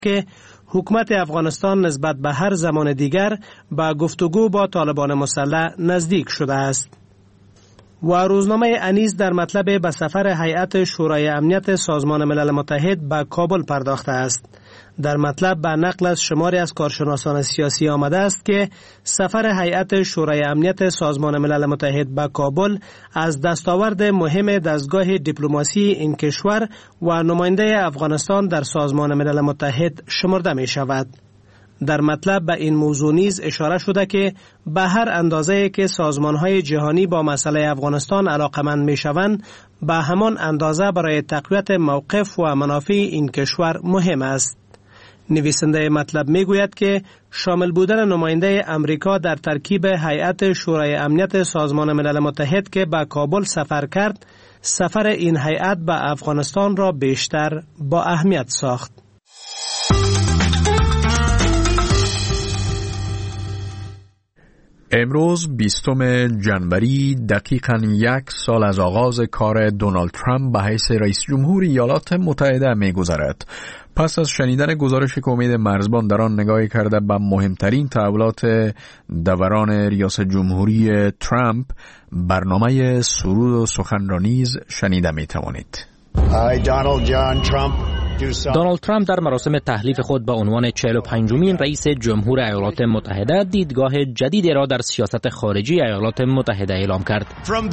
که حکومت افغانستان نسبت به هر زمان دیگر به گفتگو با طالبان مسلح نزدیک شده است. و روزنامه انیس در مطلب به سفر هیئت شورای امنیت سازمان ملل متحد به کابل پرداخته است. در مطلب به نقل از شماری از کارشناسان سیاسی آمده است که سفر هیئت شورای امنیت سازمان ملل متحد به کابل از دستاورد مهم دستگاه دیپلماسی این کشور و نماینده افغانستان در سازمان ملل متحد شمرده می شود. در مطلب به این موضوع نیز اشاره شده که به هر اندازه که سازمان‌های جهانی با مسئله افغانستان علاقمند می‌شوند، به همان اندازه برای تقویت موقف و منافع این کشور مهم است. نویسنده مطلب میگوید که شامل بودن نماینده امریکا در ترکیب هیئت شورای امنیت سازمان ملل متحد که به کابل سفر کرد، سفر این هیئت به افغانستان را بیشتر با اهمیت ساخت. امروز 20 جنوری دقیقاً 1 سال از آغاز کار دونالد ترامپ به حیث رئیس جمهور ایالات متحده می‌گذرد. پس از شنیدن گزارش که امید مرزبان در آن نگاهی کرده به مهمترین تحولات دوران ریاست جمهوری ترامپ، برنامه سرود و سخنرانی شنیده می‌توانید. دونالد ترامپ در مراسم تحلیف خود به عنوان 45مین رئیس جمهور ایالات متحده دیدگاه جدیدی را در سیاست خارجی ایالات متحده اعلام کرد.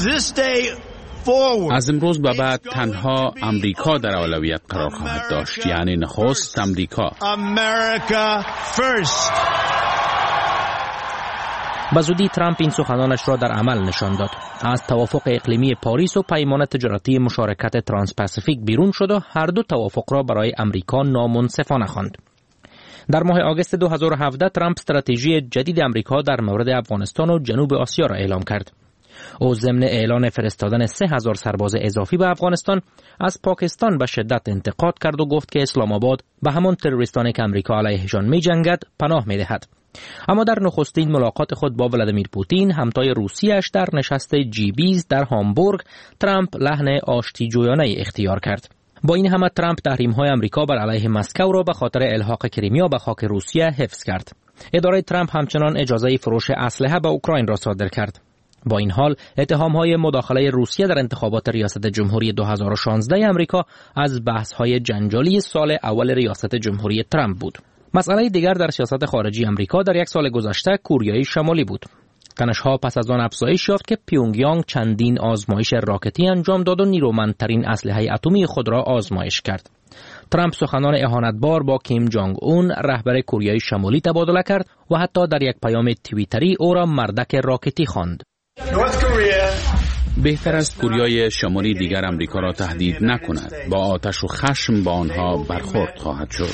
از امروز به بعد تنها امریکا در اولویت قرار خواهد داشت، یعنی نخست امریکا. به زودی ترامپ این سخنانش را در عمل نشان داد. از توافق اقلیمی پاریس و پیمان تجارتی مشارکت ترانس پاسیفیک بیرون شد و هر دو توافق را برای امریکا نامنصفانه خواند. در ماه آگوست 2017 ترامپ استراتژی جدید امریکا در مورد افغانستان و جنوب آسیا را اعلام کرد. او ضمن اعلان فرستادن 3000 سرباز اضافی به افغانستان از پاکستان به شدت انتقاد کرد و گفت که اسلام آباد به همان تروریستانی که امریکا علیهشان می‌جنگد پناه می‌دهد. اما در نخستین ملاقات خود با ولادیمیر پوتین، همتای روسیه‌اش، در نشست G20 در هامبورگ، ترامپ لحن آشتی‌جویانه اختیار کرد. با این همه ترامپ تحریم‌های امریکا بر علیه مسکو را به خاطر الحاق کریمیا به خاک روسیه حفظ کرد. اداره ترامپ همچنان اجازه فروش اسلحه به اوکراین را صادر کرد. با این حال اتهام‌های مداخله روسیه در انتخابات ریاست جمهوری 2016 امریکا از بحث‌های جنجالی سال اول ریاست جمهوری ترامپ بود. مسئله دیگر در سیاست خارجی امریکا در 1 سال گذشته کوریای شمالی بود. تنش‌ها پس از آن افزایش یافت که پیونگیانگ چندین آزمایش راکتی انجام داد و نیرومندترین اسلحه اتمی خود را آزمایش کرد. ترامپ سخنان اهانتبار با کیم جانگ اون رهبر کوریای شمالی تبادله کرد و حتی در یک پیام توییتری او را مردک راکتی خواند. بهتر است کوریای شمالی دیگر امریکا را تهدید نکند. با آتش و خشم با آنها برخورد خواهد شد.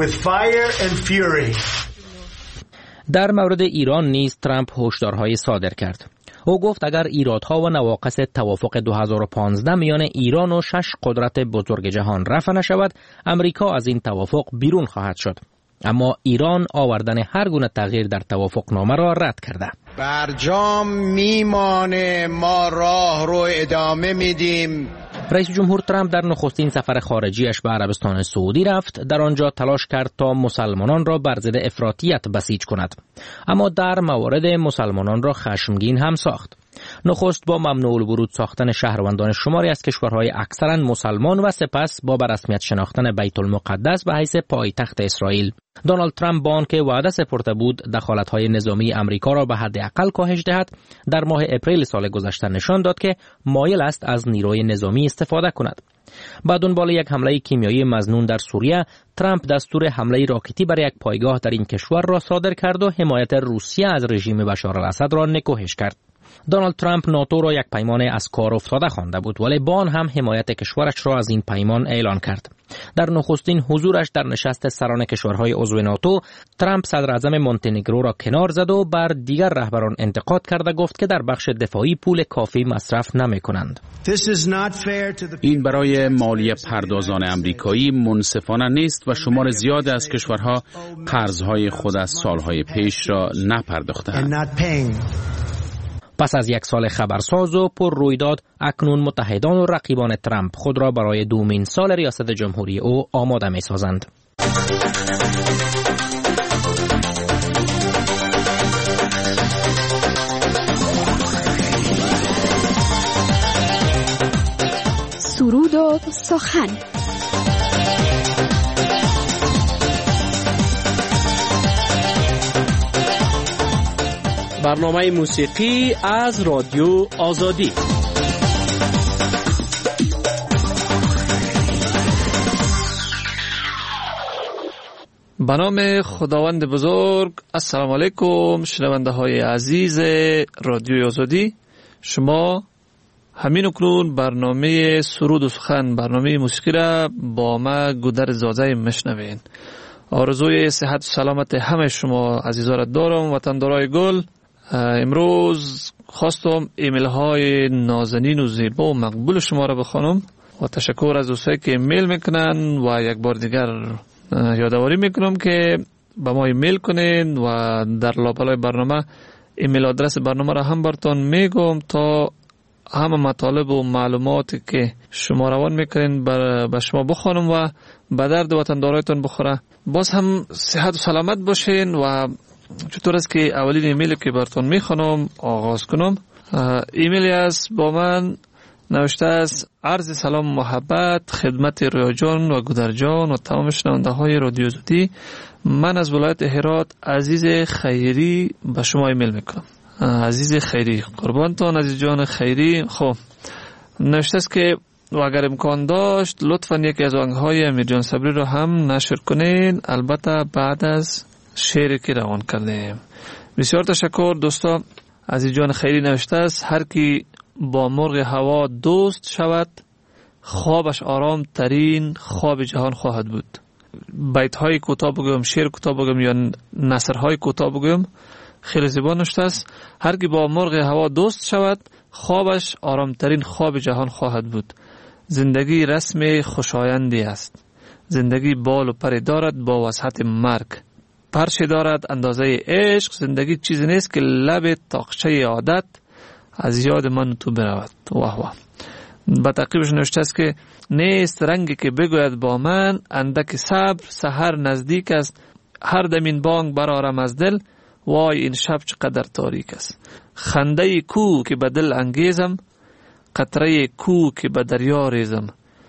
در مورد ایران نیز ترامپ هشدارهای صادر کرد. او گفت اگر ایرادها و نواقص توافق 2015 میان ایران و 6 قدرت بزرگ جهان رفع نشود، امریکا از این توافق بیرون خواهد شد. اما ایران آوردن هر گونه تغییر در توافقنامه را رد کرده. برجام میمانه، ما راه رو ادامه میدیم. رئیس جمهور ترامپ در نخستین سفر خارجیش به عربستان سعودی رفت. در آنجا تلاش کرد تا مسلمانان را بر ضد افراطیت بسیج کند، اما در موارد مسلمانان را خشمگین هم ساخت. نخست با ممنوع الورود ساختن شهروندان شماری از کشورهای اکثرا مسلمان و سپس با به رسمیت شناختن بیت المقدس به حیث پایتخت اسرائیل. دونالد ترامپ با آنکه وعده سپرده بود دخالت‌های نظامی امریکا را به حداقل کاهش دهد، در ماه اپریل سال گذشته نشان داد که مایل است از نیروی نظامی استفاده کند. با دنبال یک حمله کیمیایی مظنون در سوریه، ترامپ دستور حمله راکتی بر یک پایگاه در این کشور را صادر کرد و حمایت روسیه از رژیم بشار الاسد را نکوهش کرد. دونالد ترامپ ناتو را یک پیمان از کار افتاده خوانده بود، ولی با آن هم حمایت کشورش را از این پیمان اعلان کرد. در نخستین حضورش در نشست سران کشورهای عضو ناتو، ترامپ صدر اعظم مونتنگرو را کنار زد و بر دیگر رهبران انتقاد کرد و گفت که در بخش دفاعی پول کافی مصرف نمی‌کنند. این برای مالیه پردازان امریکایی منصفانه نیست و شمار زیاد از کشورها قرضهای خود از سالهای پیش را نپرداختند. پس از یک سال خبرساز و پر رویداد، اکنون متحدان و رقیبان ترامپ خود را برای دومین سال ریاست جمهوری او آماده می سازند. سرود و سخن. برنامه موسیقی از رادیو آزادی. به نام خداوند بزرگ. السلام علیکم شنونده های عزیز رادیو آزادی. شما همین اکنون برنامه سرود و سخن، برنامه موسیقی را با ما گودر زاده مشنوین. آرزوی صحت و سلامت همه شما عزیزا را دارم. وطندارای گل، امروز خواستم ایمیل های نازنین و زیبا و مقبول شما را بخوانم و تشکر از دوستایی که ایمیل میکنن و یک بار دیگر یادآوری میکنم که با ما ایمیل کنین و در لابلای برنامه ایمیل آدرس برنامه را هم براتون میگم تا همه مطالب و معلوماتی که شما روان میکنین به شما بخوانم و به درد وطندارایتون بخوره. باز هم صحت و سلامت باشین. و چطور است که اولین ایمیلی که براتون میخوانم آغاز کنم، ایمیلی است با من نوشته است: عرض سلام و محبت خدمت رویا جان و گودر جان و تمام شنونده های رادیو آزادی. من از ولایت هرات عزیز خیری به شما ایمیل میکنم. عزیز خیری، قربانتون عزیز جان خیری. خب نوشته است که اگر امکان داشت لطفاً یکی از آهنگ‌های امیر جان صبری رو هم نشر کنین، البته بعد از شعری که روان کردیم. بسیار تشکر دوستا. عزیز جان خیری نوشته است: هر کی با مرغ هوا دوست شود، خوابش آرام ترین خواب جهان خواهد بود. بیت های کوتاه بگم، شعر کوتاه بگم یا نثر های کوتاه بگم، خیلی زیبا نوشته است: هر کی با مرغ هوا دوست شود، خوابش آرام ترین خواب جهان خواهد بود. زندگی رسم خوشایندی است. زندگی بال و پر دارد با وسعت مرگ. پرش دارد اندازه عشق. زندگی چیزی نیست که لب تاقچه عادت از یاد من تو برود. واه واه. با تعقیبش نوشته است که نیست رنگی که بگوید با من، اندک صبر سحر نزدیک است. هر دمین بانگ برارم از دل، وای این شب چقدر تاریک است. خنده کو که به دل انگیزم، قطره کو که به دریا ریزم،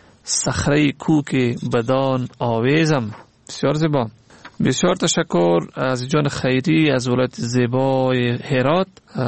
صخره کو که بدان آویزم. بسیار زیبا. بسیار تشکر از جان خیری از ولایت زیبای هرات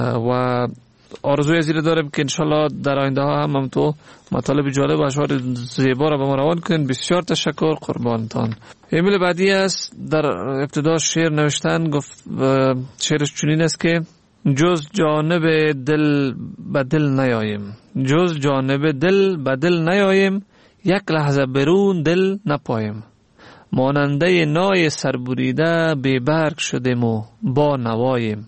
و آرزوی زیر دارم که انشالله در آینده ها هم تو مطالب جالب و اشعار زیبا را به ما روان کنین. بسیار تشکر، قربانتان. ایمیل بعدی است. در ابتدا شعر نوشتن، گفت شعرش چنین است که جز جانب دل به دل نیاییم، جز جانب دل به دل نیاییم، یک لحظه برون دل نپاییم. ماننده نای سربریده بی برگ شدیم و با نواییم.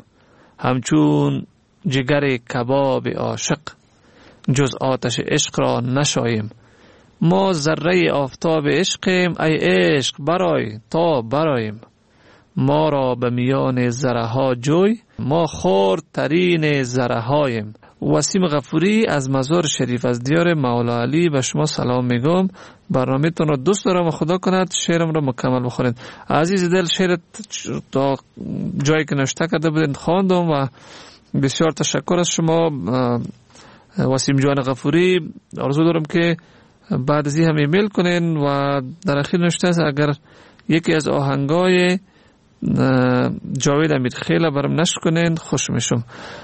همچون جگر کباب عاشق، جز آتش عشق را نشاییم. ما ذره آفتاب عشقیم، ای عشق برای تا براییم. ما را به میان ذره ها جوی، ما خردترین ذره هاییم. وسیم غفوری از مزار شریف از دیار مولا علی به شما سلام میگم. برنامه تون را دوست دارم و خدا کند شعرم را مکمل بخونید. عزیز دل، شعرت تا جایی که نوشته کرده بودین خواندم و بسیار تشکر از شما وسیم جان غفوری. آرزو دارم که بعد از این هم ایمیل کنین. و در اخیر نوشته است اگر یکی از آهنگای جاوید امیرخیل برام نشر کنین خوش میشم.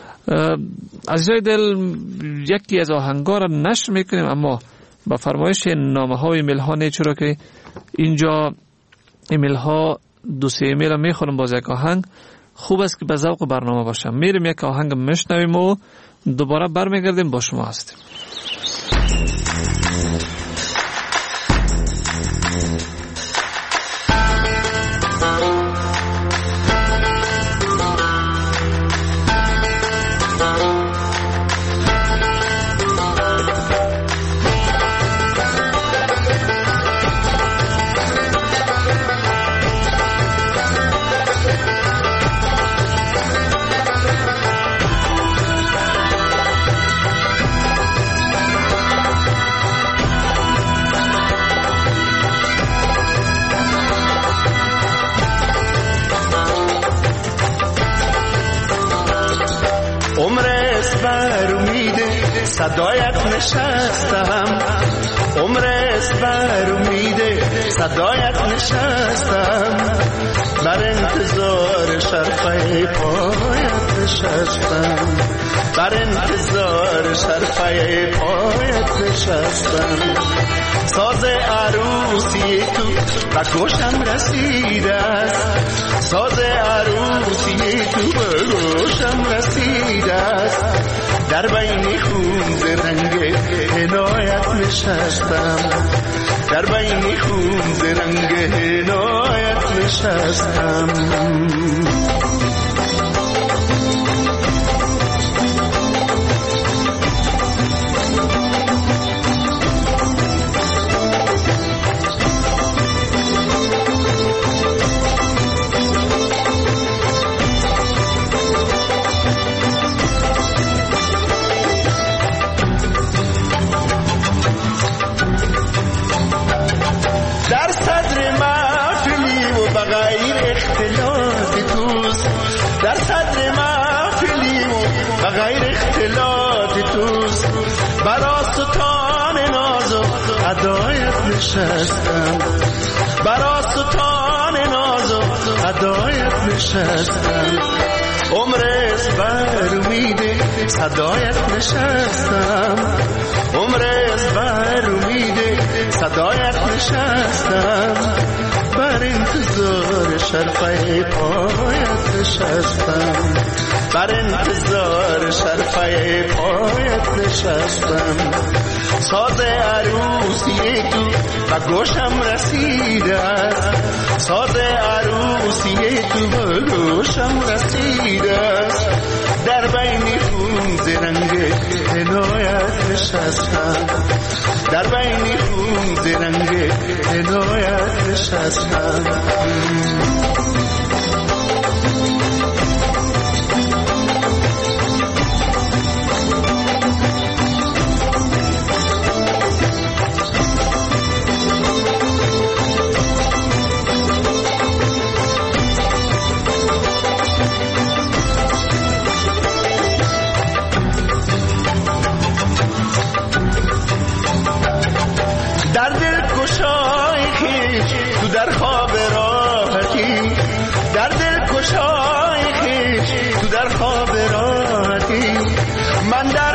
عزیزای دل، یکی از آهنگا را نشر میکنیم اما با فرمایش نامه ها و ایمیل ها نه، چرا که اینجا ایمیل ها دو سه ایمیل میخونم باز یک آهنگ خوب است که به ذوق برنامه باشم. میریم یک آهنگ میشنویم و دوباره برمیگردیم با شما هستیم. صدایت نشستم، عمر است بر امید صدایت نشستم، بر انتظار شرفه پایت نشستم، بر انتظار شرفه پایت نشستم. ساز عروسی تو به گوشم رسیده است، ساز عروسی تو به گوشم رسیده است، در بین خون ز رنگ عنایت نشستم، در بین خون ز رنگ عنایت نشستم. در صدر محفلی و غیر اختلاط توست، برا ستان ناز و ادایت نشستم، برا ستان ناز و ادایت نشستم. عمر است بر امید صدایت نشستم، عمر است بر امید صدایت نشستم، بر انتظار شرفه پایت نشستم، بر انتظار شرفه پایت نشستم. ساز عروسی تو به گوشم رسیده است، ساز عروسی تو به گوشم رسیده است، در بین خون ز رنگ عنایت نشستم، در بین خون ز رنگ عنایت نشستم. در دل کشای خیش تو در خواب راحتی، در دل کشای خیش تو در خواب راحتی، من در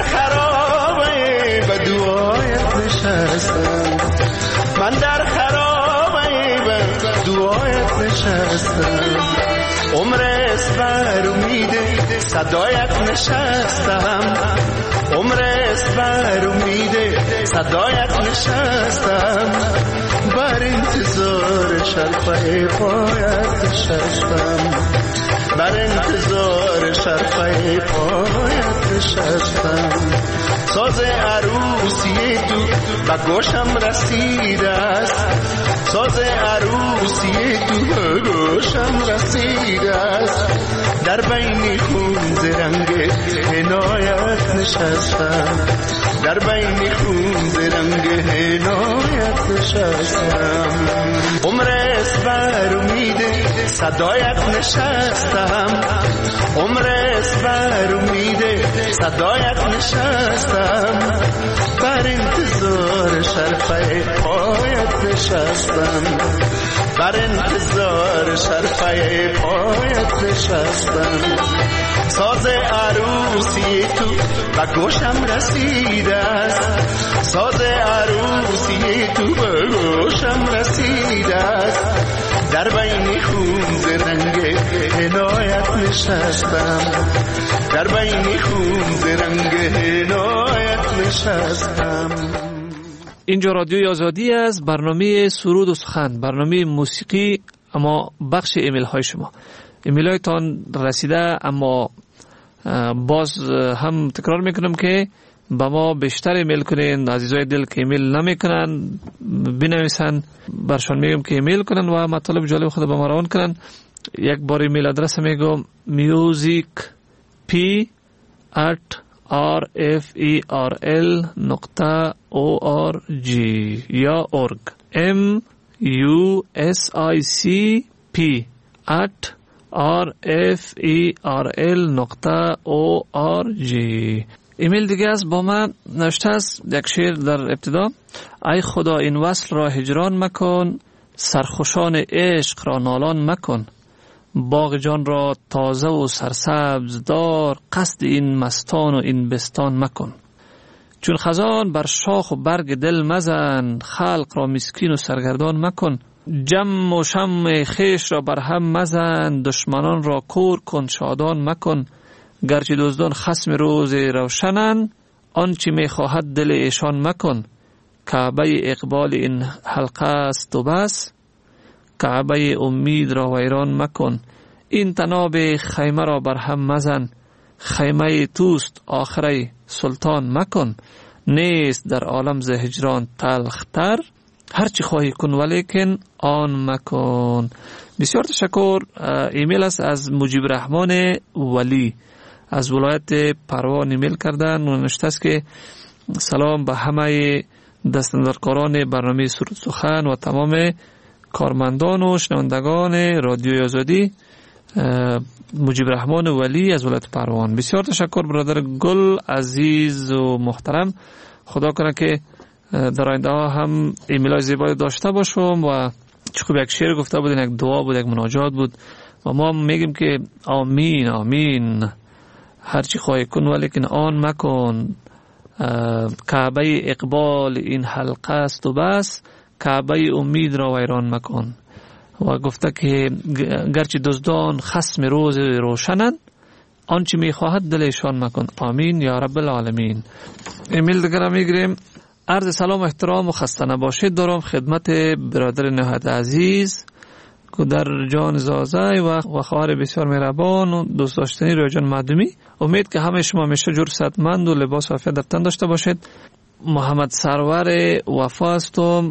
خرابه به دعایت نشستم، من در خرابه به دعایت نشستم. عمر است بر امید صدایت نشستم، عمر است بر امید صدایت نشستم، بر انتظار شرفه پایت نشستم، بر انتظار شرفه پایت نشستم. ساز عروسی تو به گوشم رسیده است، ساز عروسی تو به گوشم رسیده است، در بین خون ز رنگ عنایت نشستم، در بین خون ز رنگ عنایت نشستم. عمر است بر امید صدایت نشستم، عمر است بر امید صدایت نشستم، بر انتظار شرفه پایت نشستم، بر انتظار شرفه پایت نشستم. ساز عروسی تو به گوشم رسیده است، ساز عروسی تو به گوشم رسیده است، در بین خون ز رنگ عنایت نشستم، در بین خون ز رنگ عنایت نشستم. اینجا رادیوی آزادی است، برنامه سرود و سخن، برنامه موسیقی، اما بخش ایمیل های شما. ایمیل هایتان رسیده، اما باز هم تکرار میکنم که با ما بیشتر ایمیل کنین. عزیزای دل که ایمیل نمیکنن بنویسن، برشان میگم که ایمیل کنن و مطالب جالب خود به ما روان کنن. یک بار ایمیل آدرس میگم musicp@rferl.org یا org musicp@rferl.org. ایمیل دیگه از با من نوشته است، یک شعر در ابتدا: ای خدا این وصل را هجران مکن، سرخوشان عشق را نالان مکن، باغ جان را تازه و سرسبز دار، قصد این مستان و این بستان مکن. چون خزان بر شاخ و برگ دل مزن، خلق را مسکین و سرگردان مکن. جم و شم خیش را بر هم مزن، دشمنان را کور کن شادان مکن. گرچه دزدان خصم روز روشنن، آنچه می خواهد دل ایشان مکن. کعبه اقبال این حلقه است و بس، کعبه امید را ویران مکن. این تناب خیمه را بر هم مزن، خیمه توست آخره سلطان مکن. نیست در عالم ز هجران تلختر، هرچی خواهی کن ولیکن آن مکن. بسیار تشکر. ایمیل است از مجیب رحمان ولی از ولایت پروان ایمیل کردن و نوشته است که سلام به همه دستاندرکاران برنامه سرود سخن و تمام کارمندان و شنوندگان رادیوی آزادی. مجیب رحمان ولی از ولایت پروان. بسیار تشکر برادر گل عزیز و محترم. خدا کنه که در آینده ها هم ایمیلای زیبایی داشته باشم و چون یک شعر گفته بودین، یک دعا بود، یک مناجات بود و ما میگیم که آمین آمین، هرچی خواهی کن ولیکن آن مکن. کعبه اقبال این حلقه است و بس، کعبه امید را ویران مکن. و گفته که گرچه دزدان خصم روز روشنند، آنچه میخواهد دلشان مکن. آمین یا رب العالمین. ایمیل دیگر میگیریم. عرض سلام و احترام و خسته نباشید دارم خدمت برادر نهایت عزیز که در جان زازه و خواهر بسیار مهربان و دوست داشتنی رویجان مدومی. امید که همه شما همیشه جور صحتمند و لباس و عافیت در تن داشته باشید. محمد سرور وفا هستم،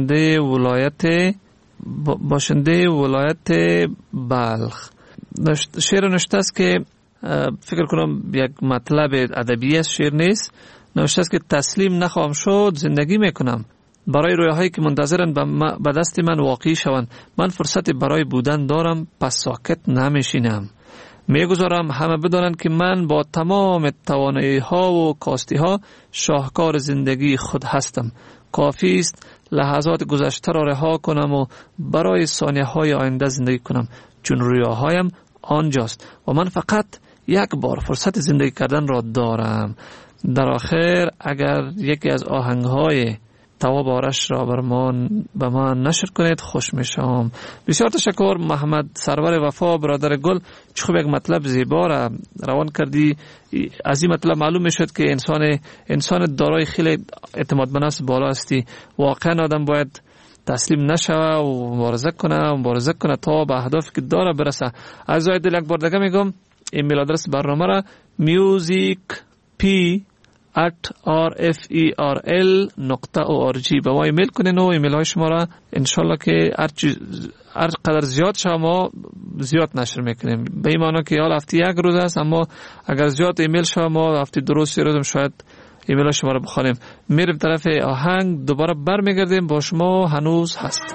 باشنده ولایت بلخ. شعر نوشته است که فکر کنم یک مطلب ادبی است، شعر نیست. نوشته است که تسلیم نخواهم شد، زندگی میکنم برای رویاهایی که منتظرن به دست من واقعی شوند. من فرصت برای بودن دارم، پس ساکت نمیشینم. میگذارم همه بدانند که من با تمام توانایی ها و کاستی ها شاهکار زندگی خود هستم. کافی است لحظات گذشته را رها کنم و برای ثانیه های آینده زندگی کنم، چون رویاهایم آنجاست و من فقط یک بار فرصت زندگی کردن را دارم. در آخر اگر یکی از آهنگهای تواب آرش را به من نشر کنید خوش میشم. بسیار تشکر محمد سرور وفا برادر گل. چه خوب یک مطلب زیبا را روان کردی. از این مطلب معلوم میشد که انسان دارای خیلی اعتماد به نفس بالا هستی. واقعا آدم باید تسلیم نشوه و مبارزه کنه تا به اهدافی که داره برسه. عزیزای دل یک بار دیگه میگم ایمیل آدرس برنامه را musicp@rferl.org به ما ایمیل کنین و ایمیل های شما را انشالله که هر قدر زیاد شما زیاد نشر میکنیم. به این معنی که حال هفته یک روز است، اما اگر زیاد ایمیل شما هفته دو روز سه روز شاید ایمیل های شما را بخوانیم. میریم طرف آهنگ، دوباره برمیگردیم با شما. هنوز هست.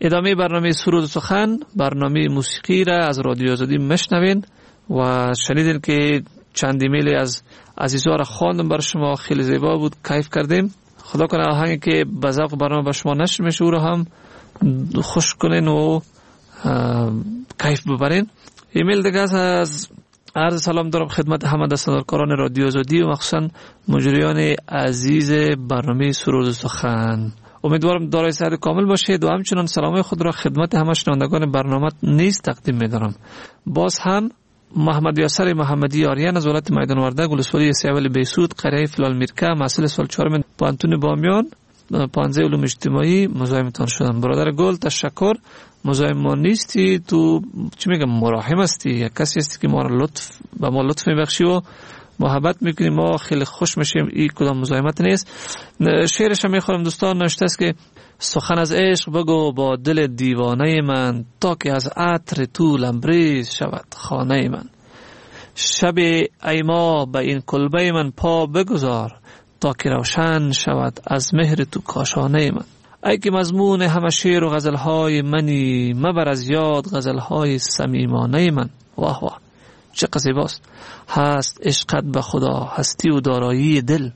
ادامه برنامه سرود و سخن، برنامه موسیقی را از رادیو آزادی مشنوین و شنیدین که چند ایمیل از عزیزا را خواندم بر شما، خیلی زیبا بود، کیف کردیم. خدا کنه آهنگی که به ذوق برنامه به شما نشر میشه او را هم خوش کنین و کیف ببرین. ایمیل دیگه از عرض سلام دارم خدمت همه دستاندارکاران رادیو آزادی و مخصوصا مجریان عزیز برنامه سرود و سخن. امیدوارم دارای صحت کامل باشید و همچنان سلام خود را خدمت همه شنوندگان برنامه نیز تقدیم می‌دارم. باز هم محمد یاسر محمدی آریان از ولایت میدان وردک ولسوالی سیاولی بیسود قریه فلال میرکه محصل سال 4 پانتون بامیان 15 علوم اجتماعی مزاحمتان شدم. برادر گل تشکر. مزاحم ما نیستی، تو چی میگم مراحم هستی، یک کسی هستی که ما را لطف میبخشی و محبت میکنی، ما خیلی خوش میشیم. این کدام مزاحمت نیست. شعرش هم میخوام دوستان، نوشته است که سخن از عشق بگو با دل دیوانه من، تا که از عطر تو لبریز شود خانه من. شب ای ما به این کلبه من پا بگذار، تا که روشن شود از مهر تو کاشانه من. ای که مضمون همه شعر و غزلهای منی، مبر از یاد غزلهای صمیمانه من. واه واه چه زیباست. هست عشقت به خدا هستی و دارایی دل،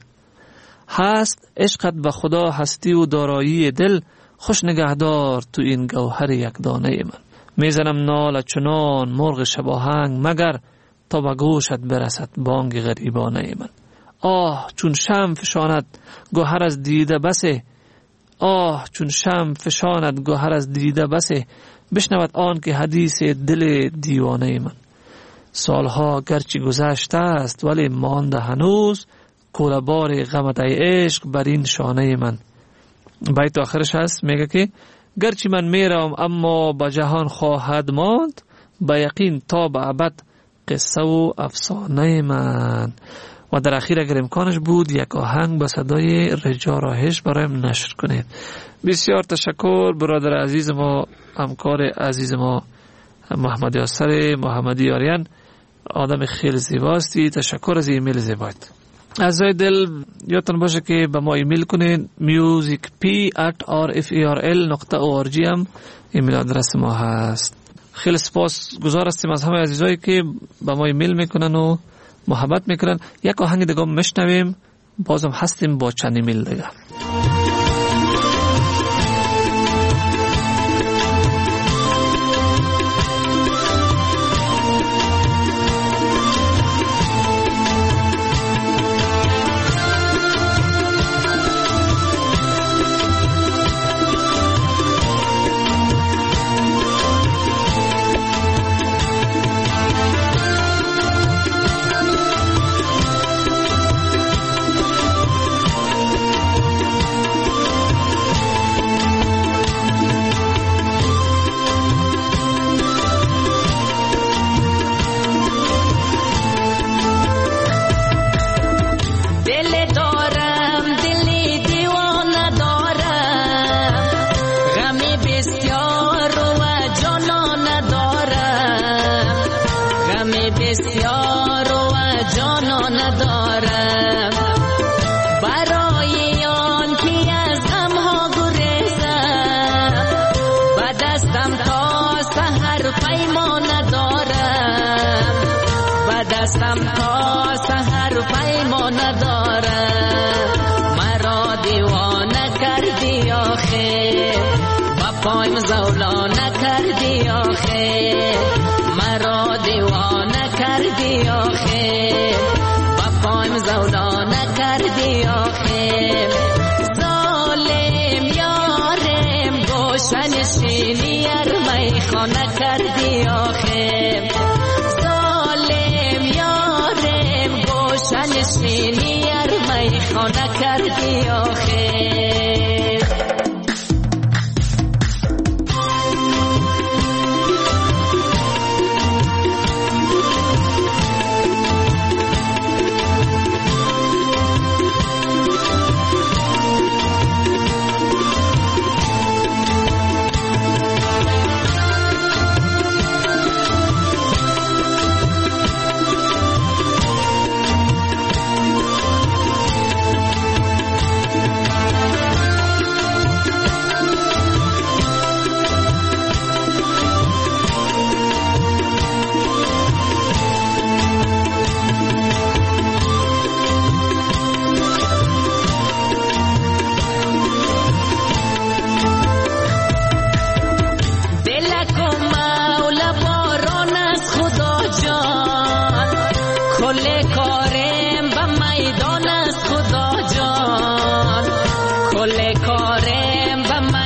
هست عشقت به خدا هستی و دارایی دل، خوش نگهدار تو این گوهر یک دانه من. میزنم نال چنان مرغ شباهنگ، مگر تا به گوشت برسد بانگ غریبانه من. آه چون شمع فشاند گوهر از دیده بسه، آه چون شمع فشاند گوهر از دیده بسه، بشنود آن که حدیث دل دیوانه من. سالها گرچه گذشته است ولی مانده هنوز، کوله‌بار غمت ای عشق بر این شانه من. بیت آخرش هست میگه که گرچه من میرم اما به جهان خواهد ماند، به یقین تا به ابد قصه و افسانه من. و در اخیر اگر امکانش بود یک آهنگ به صدای رجا راهش برایم نشر کنید. بسیار تشکر برادر عزیز ما، همکار عزیز ما محمد یاسر محمدی آریان، آدم خیلی زیباستی. تشکر از ایمیل زیبایت. عزیزای دل یادتون باشه که به ما ایمیل کنید. musicp@rferl.org هم ایمیل آدرس ما هست. خیلی سپاس گزار هستیم از همه عزیزایی که به ما ایمیل میکنن و محبت میکنن. یک آهنگ دیگه میشنویم، بازم هستیم با چند ایمیل دیگه.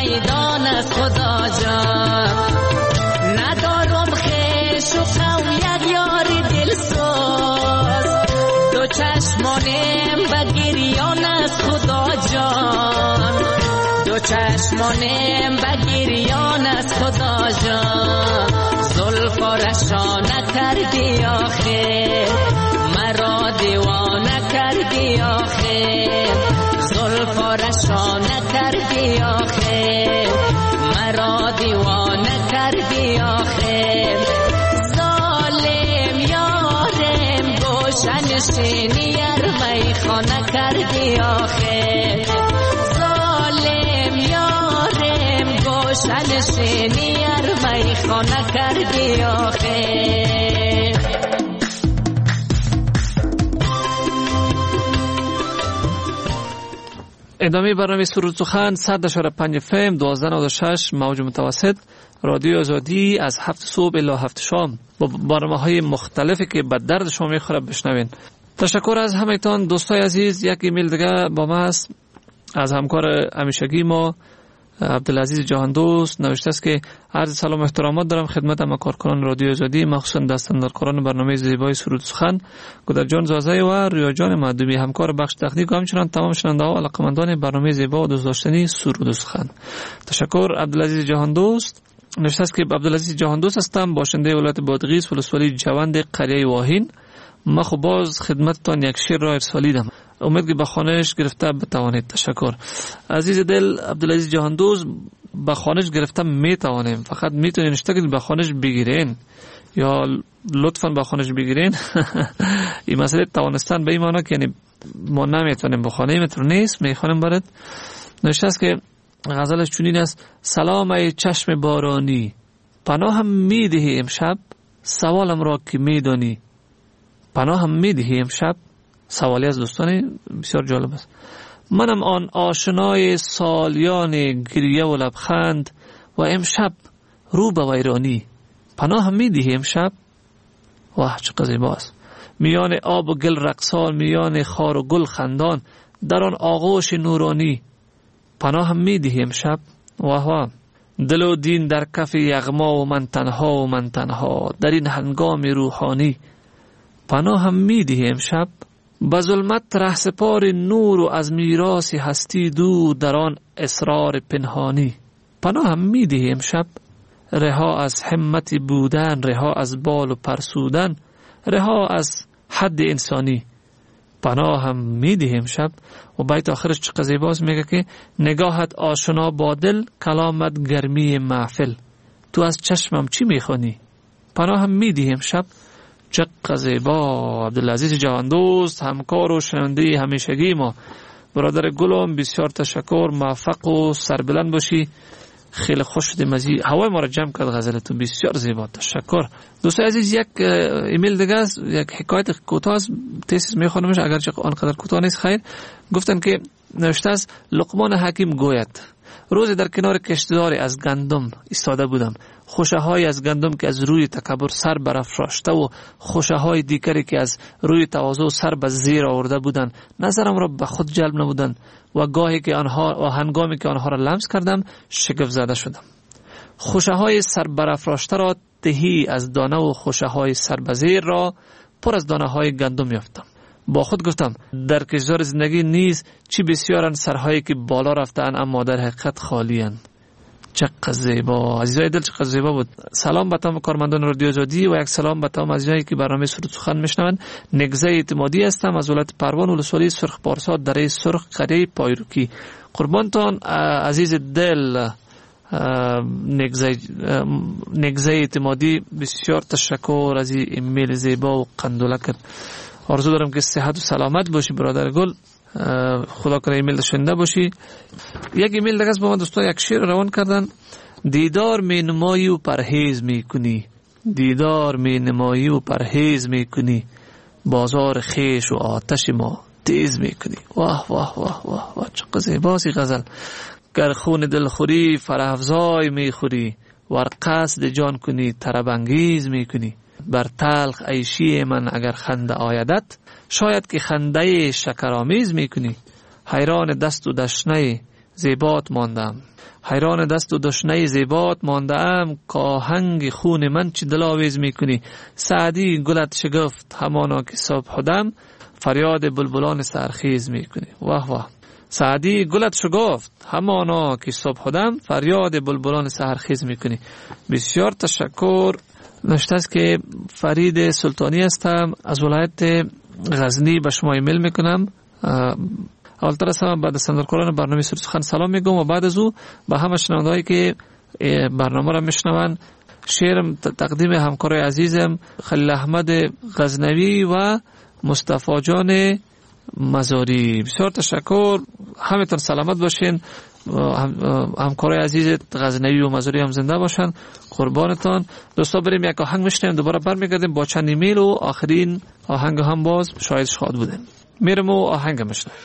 میدان از خدا جان. ندارم خیش و قوم یک یار دلسوز، دو چشمانم به گریان از خدا جان. دو چشمانم به گریان از خدا جان. زلفا رشانه کردی آخر، مرا دیوانه کردی آخر. زلفا رشانه کردی آخر، مرا دیوانه کردی آخر. ظالم یارم گوشن شینی میخانه کردی آخر. ظالم یارم گوشن شینی میخانه کردی آخر. ادامه برنامه سرود سخن 100.5 FM 1296 موج متوسط رادیو آزادی از 7 صبح الی 7 شام با برنامه‌های مختلفی که به درد شما میخوره بشنوین. تشکر از همه‌تان دوستای عزیز. یک ایمیل دیگه با ما است از همکار همیشگی ما عبدالعزیز جهان دوست. نوشته است که عرض سلام و احترامات دارم خدمت همه کارکنان رادیو آزادی، مخصوصا دستاندارکاران برنامه زیبای سرود سخن، گودر جان زازه و ریا جان معدومی، همکار بخش تکنیک و همچنان تمام شنونده ها و علاقه‌مندان برنامه زیبا و دوست داشتنی سرود سخن. تشکر عبدالعزیز جهان دوست. نوشته است که عبدالعزیز جهان دوست هستم، باشنده ولایت بادغیس، ولسوالی جوند قریه واهین. ما خب باز خدمتتان یک شعر را ارسالیدم، امید که به خوانش گرفته بتوانید. تشکر عزیز دل عبدالعزیز جهان دوست. به خوانش گرفته میتوانیم، فقط میتونین اشتغل به خوانش بگیرین یا لطفاً به خوانش بگیرین. این مسئله توانستن به این معنی که یعنی ما نمیتونیم بخوانیم، اینطور نیست، میخوانیم برات. نوشته است که غزلش چنین است: سلام ای چشم بارانی، پناهم میدهی امشب، سوالم را که میدانی. پناهم میدهی امشب، سوالی از دوستان بسیار جالب است. منم آن آشنای سالیان گریه و لبخند، و امشب رو به ویرانی. پناهم میدهی امشب، واه چقدر زیباست. میان آب و گل رقصان، میان خار و گل خندان، در آن آغوش نورانی. پناهم میدهی امشب، واه واه. دل و دین در کف یغما و من تنها و من تنها، در این هنگام روحانی. پناهم میدهی امشب، به ظلمت رهسپار نور و از میراث هستی دور، در آن اسرار پنهانی. پناهم میدهی امشب، رها از همت بودن، رها از بال و پرسودن، رها از حد انسانی. پناهم میدهی امشب. و بیت آخرش چقدر زیباست، میگه که نگاهت آشنا با دل، کلامت گرمی محفل، تو از چشمم چی میخوانی. پناهم میدهی امشب. چقدر زیبا. عبدالعزیز جهان دوست، همکار و شنونده همیشگی ما، برادر گلم، بسیار تشکر، موفق و سربلند باشی. خیلی خوش شدیم از هوای ما را جمع کرد غزلتون، بسیار زیبا. تشکر. دوستای عزیز، یک ایمیل دیگه است، یک حکایت کوتاه است، تیسیس میخوانمش اگرچه آنقدر کوتاه نیست. خیر، گفتن که نوشته است: لقمان حکیم گوید روزی در کنار کشتزاری از گندم ایستاده بودم. خوشه های از گندم که از روی تکبر سر برافراشته و خوشه های دیگری که از روی تواضع سر به زیر آورده بودند نظرم را به خود جلب نمودند و گاهی که آنها و هنگامی که آنها را لمس کردم شگفت زده شدم. خوشه های سر برافراشته را تهی از دانه و خوشه های سر به زیر را پر از دانه های گندم یافتم. با خود گفتم در کشتزار زندگی نیز چی بسیارن سرهایی که بالا رفتن اما در حقیقت خالی‌اند. چقدر زیبا. عزیزای دل چقدر زیبا بود. سلام به تمام کارمندان رادیو آزادی و یک سلام به تمام عزیزایی که برنامه سرود سخن میشنوند. نگزه اعتمادی هستم از ولایت پروان، ولسوالی سرخ پارسا، دره سرخ، قریه پایروکی. قربانتان عزیز دل نگزه اعتمادی، بسیار تشکر از این ایمیل زیبا و قندولکت. آرزو دارم که صحت و سلامت باشی برادر گل، خدا کنه ایمیل شنیده باشی. یک ایمیل دیگه با ما دوستا یک شعر روان کردن: دیدار می نمایی و پرهیز می کنی، دیدار می نمایی و پرهیز می کنی، بازار خیش و آتش ما تیز می کنی. واه واه واه واه واه چقدر زیباست غزل. گر خون دل خوری فرح افزای می خوری، ور قصد جان کنی طرب انگیز می کنی. بر تلخ عیشی من اگر خنده آیدت، شاید که خنده شکرآمیز می کنی. حیران دست و دشنه زیبات ماندم، حیران دست و دشنه زیبات ماندم. که آهنگ خون من چی دلاویز میکنی، سعدی گلت شگفت همانا که صبح دم، فریاد بلبلان سرخیز میکنی. واه واه. سعدی گلت شگفت همانا که صبح دم، فریاد بلبلان سرخیز میکنی. بسیار تشکر. نوشته است که فرید سلطانی هستم، از ولایت غزنی به شما ایمیل میکنم. اولتر از همه بعد از صندوقچه‌کاران برنامه سوری سخن سلام میگم و بعد از او به همه شنوندهایی که برنامه را میشنون شعرم تقدیم همکارای عزیزم خلیل احمد غزنوی و مصطفی جان مزاری. بسیار تشکر، همتون سلامت باشین. همکارای عزیز غزنوی و مزاری هم زنده باشن. قربانتان. دوستا بریم یک آهنگ میشنیم، دوباره برمیگردیم با چند ایمیل و آخرین آهنگ هم باز شاید شاد بودیم. میرم و آهنگ میشنیم.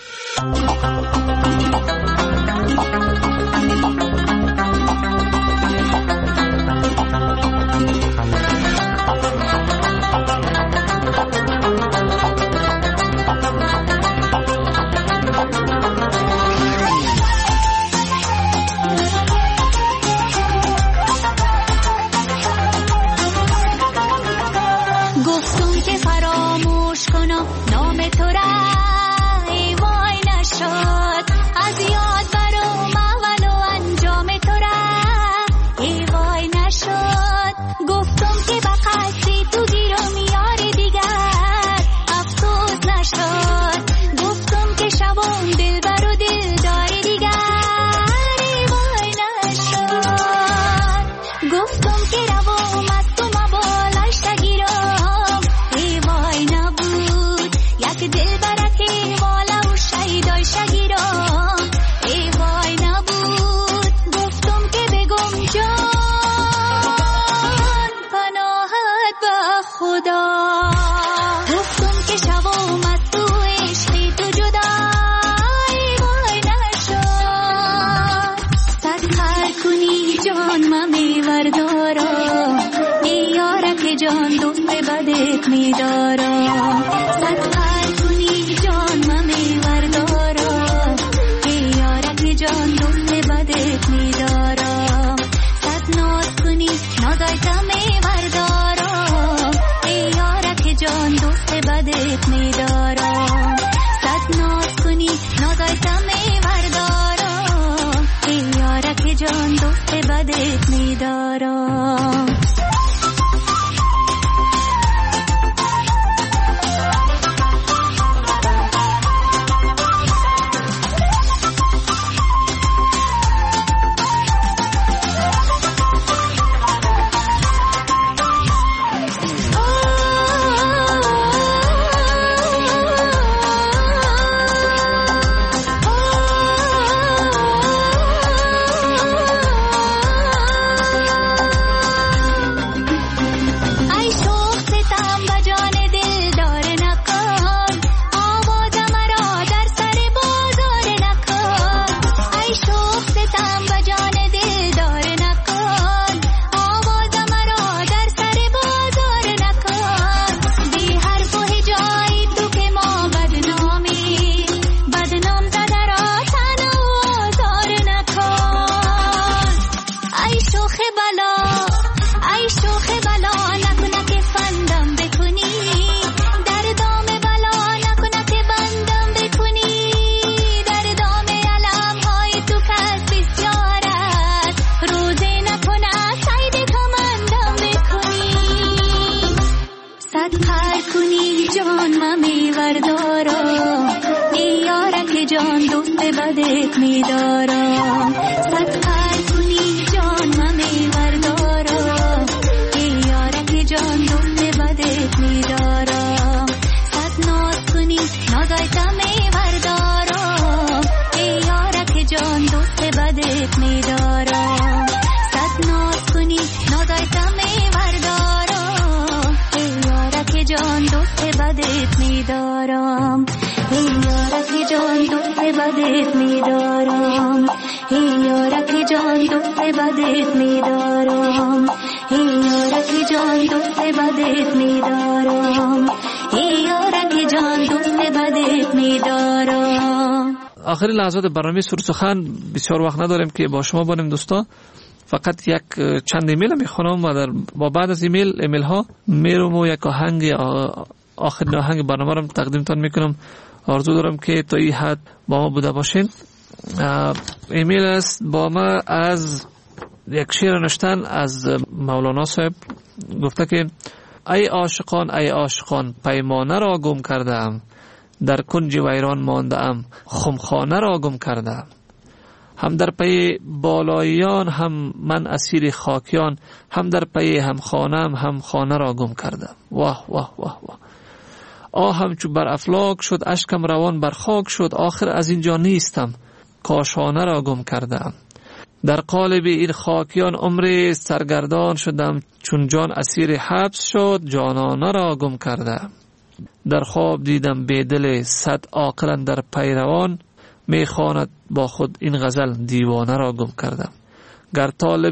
آخرین لحظات برنامه سرود سخن، بسیار وقت نداریم که با شما باشیم دوستا. فقط یک چند ایمیل میخونم و با بعد از ایمیل ها میرم و یک آخرین آهنگ برنامه رو تقدیمتان میکنم. آرزو دارم که تا این حد با ما بوده باشین. ایمیل است با ما از یک شعر نوشتن از مولانا صاحب. گفته که ای عاشقان پیمانه را گم کردم، در کنج ویران مانده ام خمخانه را گم کردم. هم در پی بالاییان هم من اسیر خاکیان، هم در پی هم خانم هم خانه را گم کردم. واه واه واه واه. آهم چو بر افلاک شد، اشکم روان بر خاک شد، آخر از اینجا نیستم کاشانه را گم کردم. در قالب این خاکیان عمر سرگردان شدم، چون جان اسیر حبس شد جانانه را گم کردم. در خواب دیدم بیدل صد عاقل در پیروان، میخواند با خود این غزل دیوانه را گم کردم. گر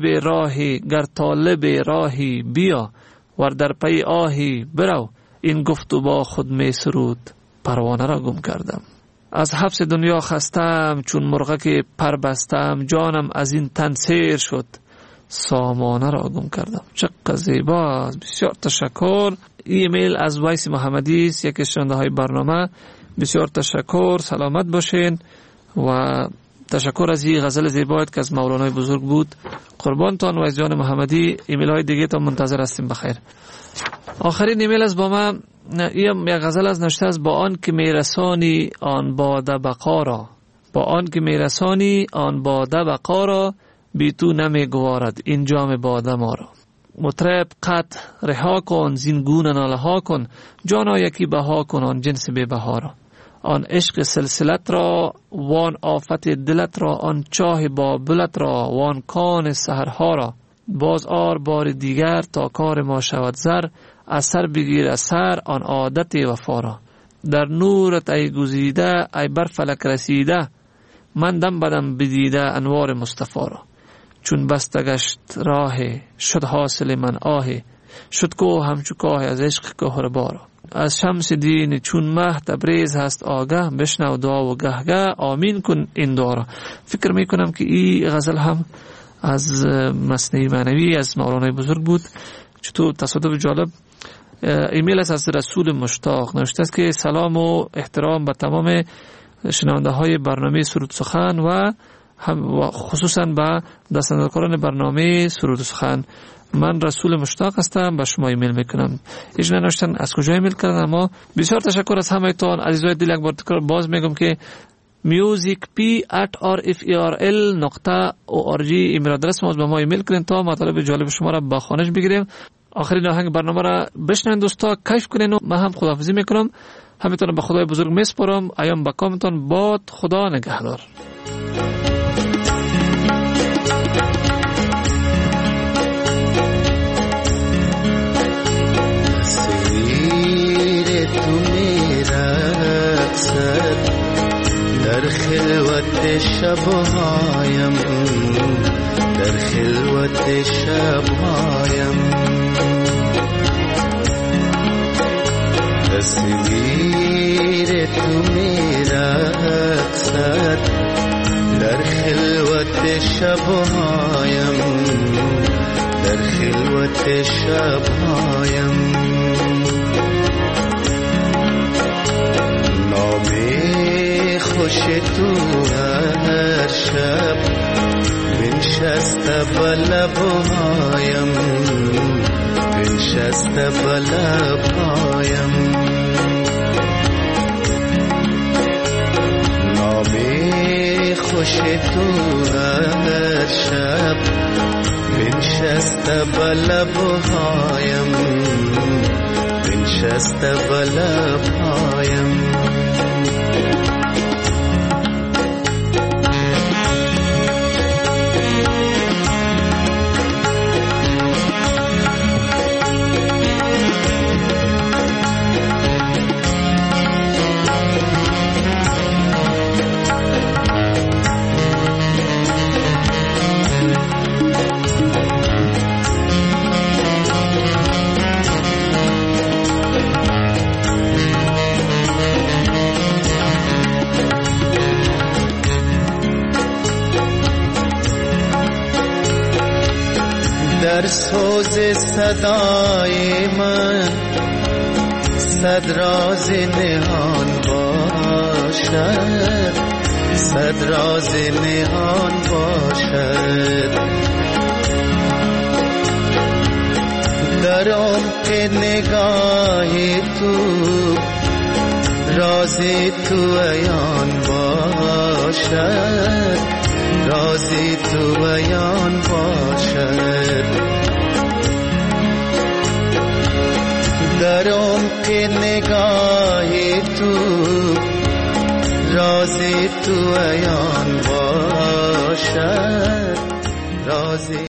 طالب راهی بیا، ور در پی آهی برو، این گفت و با خود می سرود پروانه را گم کردم. از حبس دنیا خستم چون مرغک پر بستم، جانم از این تن سیر شد سامانه را گم کردم. چقدر زیباست. بسیار تشکر. ایمیل از ویس محمدی است، یکی از شنونده های برنامه. بسیار تشکر، سلامت باشین و تشکر از این غزل زیبایت که از مولانای بزرگ بود. قربانتان و از جان محمدی. ایمیل های دیگه تا منتظر هستیم. بخیر. آخرین ایمیل از با ما یک غزل از نوشته است. با آن که میرسانی آن باده بقا را، با آن که میرسانی آن باده بقا را، بی تو نمیگوارد این جام باده ما را. مطرب قط رها کن زین گونه ناله ها کن، جانا یکی بها کن آن جنس بی بها را. آن عشق سلسلت را وان آفت دلت را، آن چاه بابلت را وان کان سحرها را. باز آر بار دیگر تا کار ما شود زر، اثر بگیر اثر آن عادت وفا را. در نورت ای گزیده ای بر فلک رسیده، من دم بدم بدیده انوار مصطفی را. چون بستگشت راه شد حاصل من آه، شد کوه همچو کاه از عشق کهربا را. از شمس دین چون مه تبریز هست آگه، بشنو دعا و گهگه آمین کن این دعا را. فکر میکنم که این غزل هم از مثنوی معنوی از مولانای بزرگ بود. چطور تصادف جالب. ایمیل از رسول مشتاق نوشته است که سلام و احترام به تمام شنونده های برنامه سرود سخن و خصوصا به دستاندرکاران برنامه سرود سخن. من رسول مشتاق هستم، به شما ایمیل میکنم. ایش ننوشتن از کجا ایمیل کردن، اما بسیار تشکر از همه تان عزیزای دل. یک بار تکرار باز میگم که musicp@rfrl.org ایمیل آدرس ما، به ما ایمیل کنین تا مطالب جالب شما را با خوانش بگیریم. آخرین آهنگ برنامه را بشنوین دوستا، کیف کنین و من هم خداحافظی میکنم. همتون به خدای بزرگ میسپارم. ایام بکامتان باد. خدا نگهدار. در خلوت شبهایم، در خلوت شبهایم، تصویر تو میرقصد در خلوت شبهایم، در خلوت شبهایم. خوش تو هر شب بنشسته بلبهایم، بنشسته بلبهایم. نامی خوش تو هر شب بنشسته بلبهایم، بنشسته بلبهایم. در سوز صدای من صد راز نهان باشد، صد راز نهان باشد. در عمق نگاه تو راز تو عیان باشد، راز تو عیان باشد. در عمق نگاه تو راز تو عیان باشد، راز